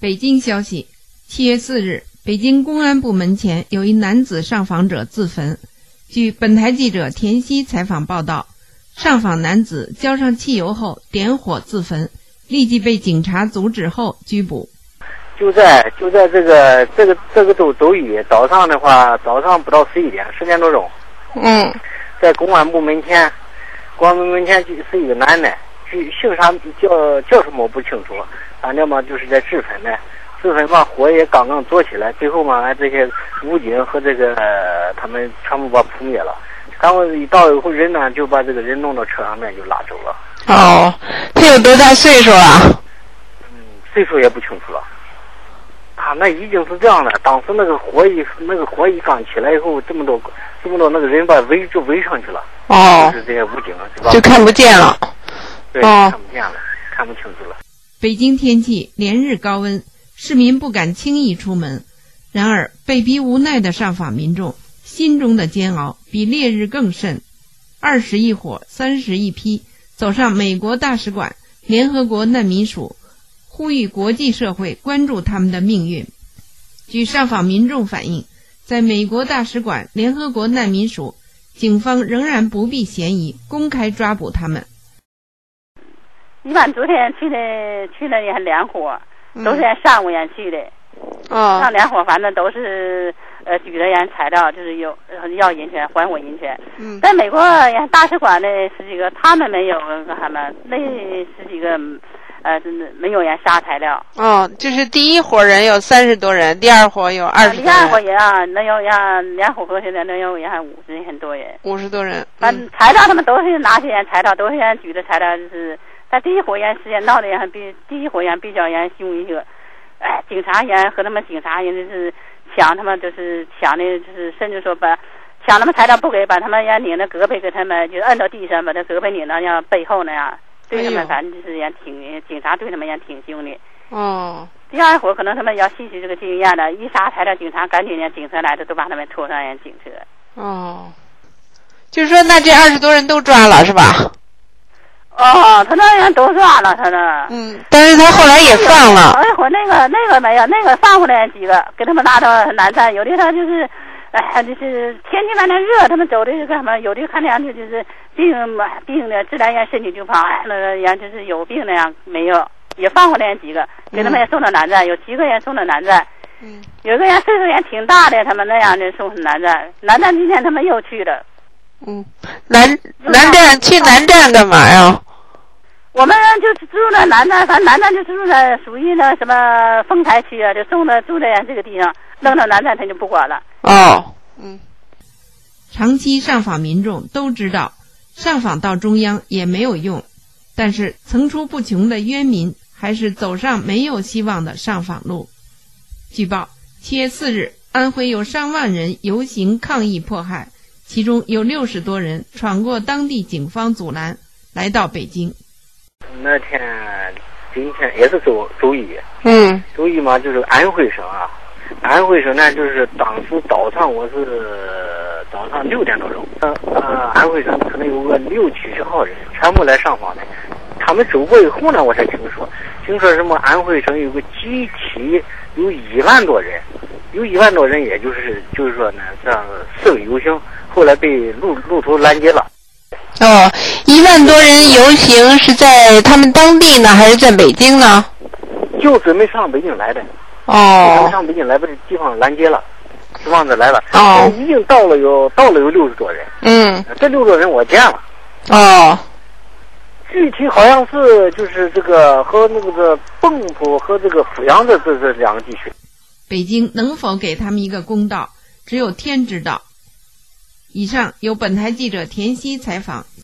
北京消息，7月4日，北京公安部门前有一男子上访者自焚。据本台记者田曦采访报道，上访男子浇上汽油后点火自焚，立即被警察阻止后拘捕。 就在这个周一早上的话，早上不到11点，10点多钟，在公安部门前，是一个男的，姓啥叫什么我不清楚，反正嘛就是在自焚的。自焚嘛，火也刚刚做起来，最后嘛，这些武警和这个他们全部把扑灭了。然后一到以后，人呢就把这个人弄到车上面就拉走了。 哦，他有多大岁数啊？ 岁数也不清楚了。他那已经是这样的，当时那个火一刚起来以后，这么多那个人把围上去了。 哦， 就是这些武警是吧？ 就看不见了。 对，看不见了，看不清楚了。 北京天气连日高温，市民不敢轻易出门。然而，被逼无奈的上访民众心中的煎熬比烈日更甚。20一伙30一批走上美国大使馆、联合国难民署，呼吁国际社会关注他们的命运。据上访民众反映，在美国大使馆、联合国难民署，警方仍然不避嫌疑，公开抓捕他们。 一般昨天去的也很两伙，都是上午也去的。上两伙反正都是举着人材料，就是要人权，还我人权。在美国大使馆的十几个，他们没有他们那十几个没有人杀材料。 就是第一伙人有30多人，第二伙有20多人。 第二伙人能有两伙合起来能有很多人。 50多人。 材料他们都是拿起人材料，都是人举着材料，就是在第一伙人时间闹的人比第一伙人比较人凶一些。警察人和他们警察人就是抢他们，就是抢的，就是甚至说抢他们材料不给，把他们人拧着胳膊给他们，就是摁到地上，把他胳膊拧到像背后那样，对他们反正就是人警察对他们人挺凶的。第二伙可能他们要吸取这个经验了，一杀材料，警察赶紧让警车来的，都把他们拖上人警车。 就是说那这20多人都抓了是吧？ 他那人都抓了，他那。 但是他后来也放了。 我那个没有，那个放回来几个，给他们拉到南站。有的他就是，就是天气反正热，他们走的是干嘛？有的看样子就是病的，自然人身体就胖，那个人就是有病那样没有，也放回来几个，给他们也送到南站，有几个人送到南站。有个人岁数也挺大的，他们那样的送南站。南站今天他们又去了。 南站去南站干嘛呀？ 我们就住在南站，反正南站就住在属于那什么丰台区啊，就住在这个地方，扔到南站他就不管了。 长期上访民众都知道，上访到中央也没有用，但是层出不穷的冤民还是走上没有希望的上访路。据报，7月4日，安徽有上万人游行抗议迫害，其中有60多人闯过当地警方阻拦，来到北京。 今天也是周一。周一嘛，就是安徽省啊。安徽省呢，就是当时早上6点多钟，安徽省可能有个60-70号人，全部来上访的。他们走过以后呢，我才听说什么安徽省有个集体有1万多人，也就是说呢，这样示威游行，后来被路途拦截了。 1万多人游行是在他们当地呢，还是在北京呢？ 就准备上北京来的。他们上北京来，把这地方拦截了，希望着来了。已经到了有60多人。这60多人我见了。具体好像是就是这个和那个蚌埠和这个阜阳的这2个地区。 北京能否给他们一个公道，只有天知道。以上由本台记者田曦采访。